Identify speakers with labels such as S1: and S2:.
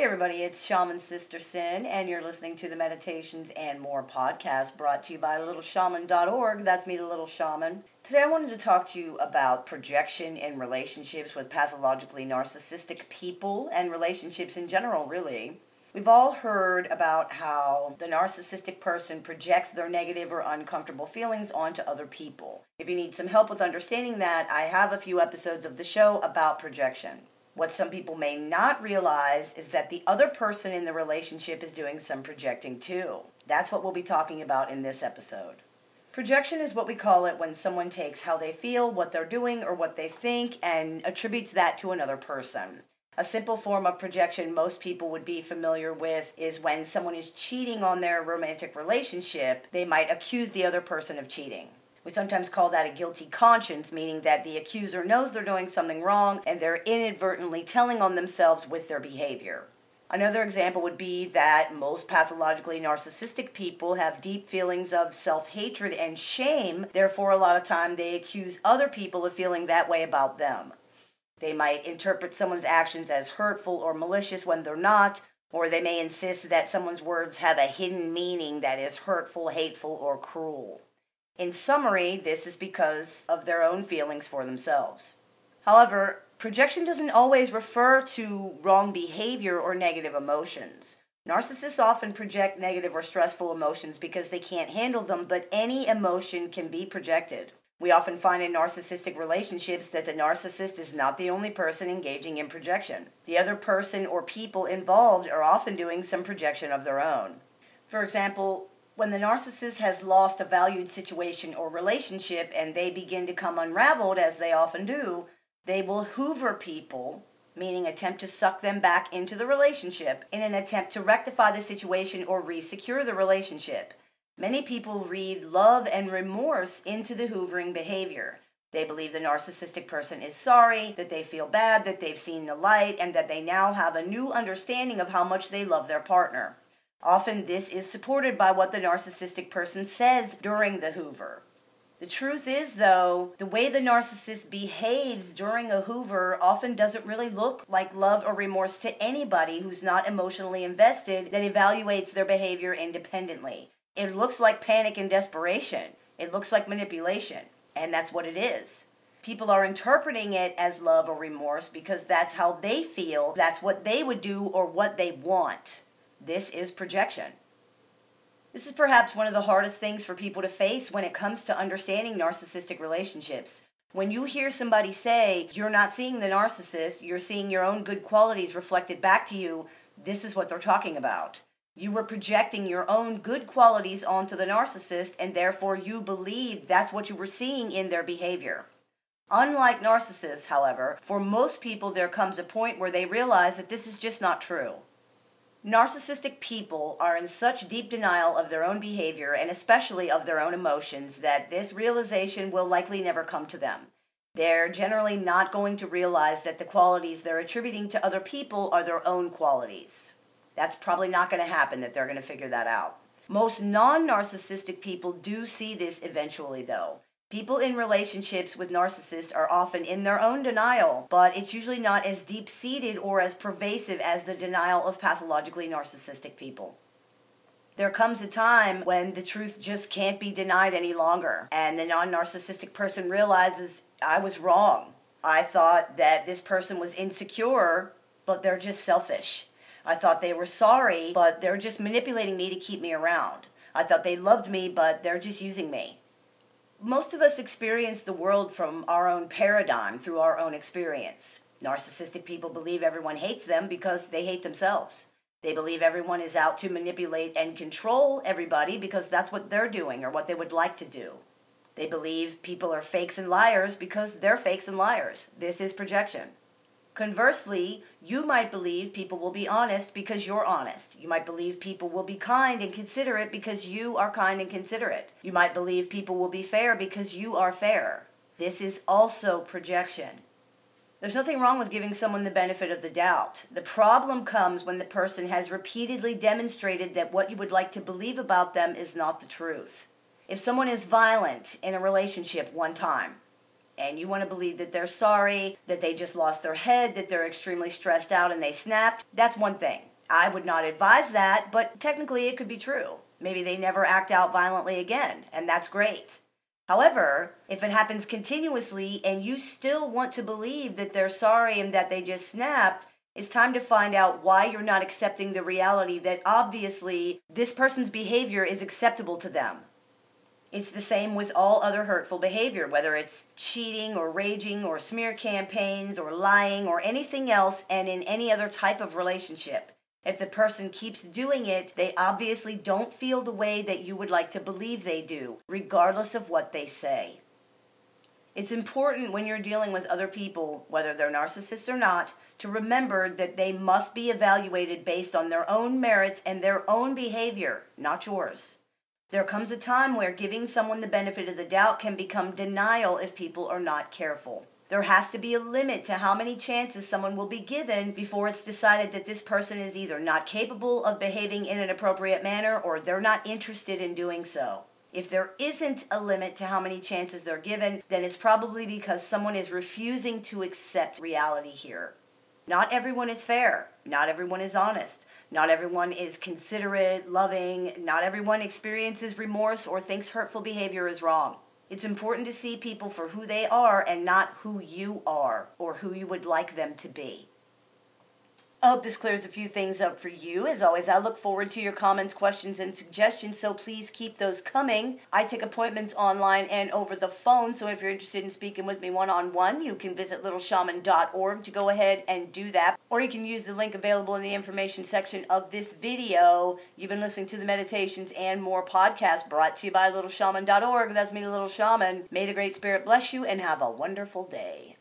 S1: Hey everybody, it's Shaman Sister Sin, and you're listening to the Meditations and More podcast brought to you by littleshaman.org. That's me, the Little Shaman. Today I wanted to talk to you about projection in relationships with pathologically narcissistic people and relationships in general, really. We've all heard about how the narcissistic person projects their negative or uncomfortable feelings onto other people. If you need some help with understanding that, I have a few episodes of the show about projection. What some people may not realize is that the other person in the relationship is doing some projecting too. That's what we'll be talking about in this episode. Projection is what we call it when someone takes how they feel, what they're doing, or what they think, and attributes that to another person. A simple form of projection most people would be familiar with is when someone is cheating on their romantic relationship, they might accuse the other person of cheating. We sometimes call that a guilty conscience, meaning that the accuser knows they're doing something wrong and they're inadvertently telling on themselves with their behavior. Another example would be that most pathologically narcissistic people have deep feelings of self-hatred and shame, therefore a lot of time they accuse other people of feeling that way about them. They might interpret someone's actions as hurtful or malicious when they're not, or they may insist that someone's words have a hidden meaning that is hurtful, hateful, or cruel. In summary, this is because of their own feelings for themselves. However, projection doesn't always refer to wrong behavior or negative emotions. Narcissists often project negative or stressful emotions because they can't handle them, but any emotion can be projected. We often find in narcissistic relationships that the narcissist is not the only person engaging in projection. The other person or people involved are often doing some projection of their own. For example, when the narcissist has lost a valued situation or relationship and they begin to come unraveled, as they often do, they will hoover people, meaning attempt to suck them back into the relationship in an attempt to rectify the situation or re-secure the relationship. Many people read love and remorse into the hoovering behavior. They believe the narcissistic person is sorry, that they feel bad, that they've seen the light, and that they now have a new understanding of how much they love their partner. Often this is supported by what the narcissistic person says during the hoover. The truth is, though, the way the narcissist behaves during a hoover often doesn't really look like love or remorse to anybody who's not emotionally invested that evaluates their behavior independently. It looks like panic and desperation. It looks like manipulation, and that's what it is. People are interpreting it as love or remorse because that's how they feel, that's what they would do or what they want. This is projection. This is perhaps one of the hardest things for people to face when it comes to understanding narcissistic relationships. When you hear somebody say, you're not seeing the narcissist, you're seeing your own good qualities reflected back to you, this is what they're talking about. You were projecting your own good qualities onto the narcissist, and therefore you believed that's what you were seeing in their behavior. Unlike narcissists, however, for most people there comes a point where they realize that this is just not true. Narcissistic people are in such deep denial of their own behavior and especially of their own emotions that this realization will likely never come to them. They're generally not going to realize that the qualities they're attributing to other people are their own qualities. That's probably not going to happen, that they're going to figure that out. Most non-narcissistic people do see this eventually, though. People in relationships with narcissists are often in their own denial, but it's usually not as deep-seated or as pervasive as the denial of pathologically narcissistic people. There comes a time when the truth just can't be denied any longer, and the non-narcissistic person realizes, I was wrong. I thought that this person was insecure, but they're just selfish. I thought they were sorry, but they're just manipulating me to keep me around. I thought they loved me, but they're just using me. Most of us experience the world from our own paradigm, through our own experience. Narcissistic people believe everyone hates them because they hate themselves. They believe everyone is out to manipulate and control everybody because that's what they're doing or what they would like to do. They believe people are fakes and liars because they're fakes and liars. This is projection. Conversely, you might believe people will be honest because you're honest. You might believe people will be kind and considerate because you are kind and considerate. You might believe people will be fair because you are fair. This is also projection. There's nothing wrong with giving someone the benefit of the doubt. The problem comes when the person has repeatedly demonstrated that what you would like to believe about them is not the truth. If someone is violent in a relationship one time, and you want to believe that they're sorry, that they just lost their head, that they're extremely stressed out and they snapped, that's one thing. I would not advise that, but technically it could be true. Maybe they never act out violently again, and that's great. However, if it happens continuously and you still want to believe that they're sorry and that they just snapped, it's time to find out why you're not accepting the reality that obviously this person's behavior is acceptable to them. It's the same with all other hurtful behavior, whether it's cheating or raging or smear campaigns or lying or anything else, and in any other type of relationship. If the person keeps doing it, they obviously don't feel the way that you would like to believe they do, regardless of what they say. It's important when you're dealing with other people, whether they're narcissists or not, to remember that they must be evaluated based on their own merits and their own behavior, not yours. There comes a time where giving someone the benefit of the doubt can become denial if people are not careful. There has to be a limit to how many chances someone will be given before it's decided that this person is either not capable of behaving in an appropriate manner or they're not interested in doing so. If there isn't a limit to how many chances they're given, then it's probably because someone is refusing to accept reality here. Not everyone is fair. Not everyone is honest. Not everyone is considerate, loving. Not everyone experiences remorse or thinks hurtful behavior is wrong. It's important to see people for who they are and not who you are or who you would like them to be. I hope this clears a few things up for you. As always, I look forward to your comments, questions, and suggestions, so please keep those coming. I take appointments online and over the phone, so if you're interested in speaking with me one-on-one, you can visit littleshaman.org to go ahead and do that, or you can use the link available in the information section of this video. You've been listening to the Meditations and More podcast brought to you by littleshaman.org. That's me, the Little Shaman. May the Great Spirit bless you and have a wonderful day.